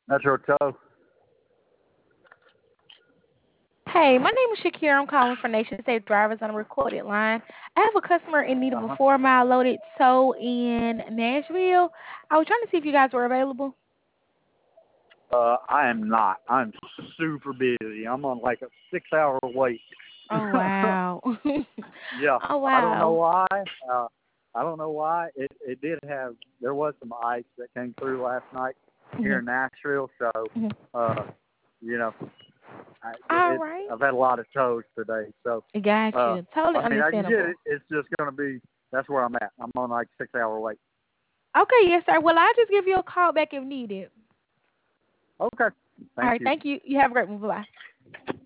Metro Tow. Hey, my name is Shakira. I'm calling for Nation Safe Drivers on a recorded line. I have a customer in need of a Uh-huh. 4 mile loaded tow in Nashville. I was trying to see if you guys were available. I am not. I'm super busy. I'm on like a 6 hour wait. Oh wow. Yeah, Oh I don't know wow. why. Uh, I don't know why. It did have. There was some ice that came through last night here Mhm. in Nashville. So, Mhm. uh, you know, All right. I've had a lot of tows today. So, Got uh, you. Totally I mean, I can get understandable. it. It's just gonna be. That's where I'm at. I'm on like 6 hour wait. Okay, yes, sir. Well, I'll just give you a call back if needed. Okay. All Thank right, you. thank you. You have a great one. Bye.